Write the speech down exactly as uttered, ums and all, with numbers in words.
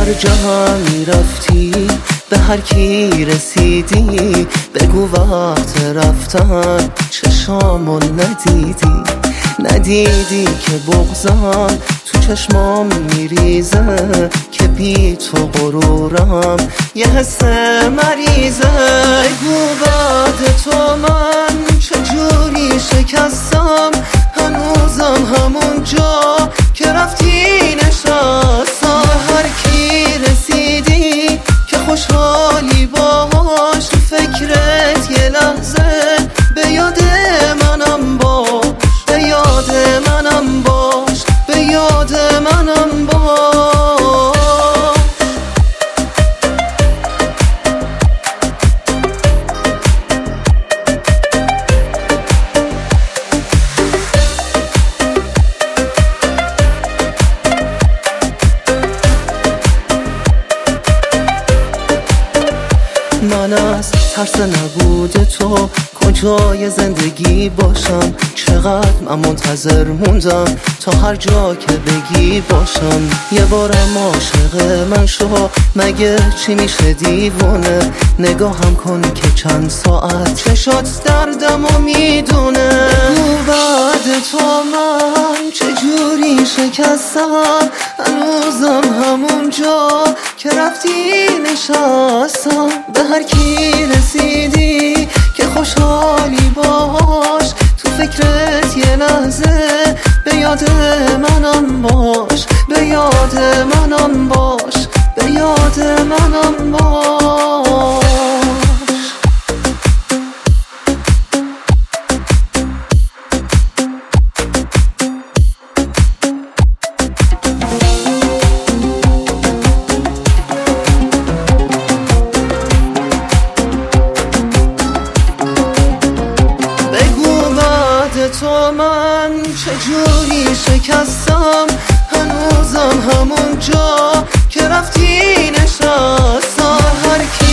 هر جا میرفتی به هر کی رسیدی بگو وقت رفتن چشامو ندیدی، ندیدی که بغضم تو چشمام میریزه، که بی تو غرورم یه حس مریضه. بگو بعد تو من چجوری شکستم، هنوزم همون جا که رفتی نشستم. هر کی رسیدی که خوشحالی باهاش، تو فکرت یه لحظه به یاد منم باش، به یاد منم باش، به یاد منم باش. من از ترس نبود تو کجای زندگی باشم، چقدر من منتظر موندم تا هر جا که بگی باشم. یه بارم عاشق من شو، مگه چی میشه دیوونه، نگاهم کن که چند ساعت چشات دردم و میدونه. تو بعد تو من چجوری شکستم، هنوزم همون جا که رفتی نشستم. به هر کی رسیدی که خوشحالی باش، تو فکرت یه لحظه به یاد منم باش، به یاد منم باش، به یاد منم باش. تو من چجوری شکستم، هنوزم همون جا که رفتی نشستم. هر کی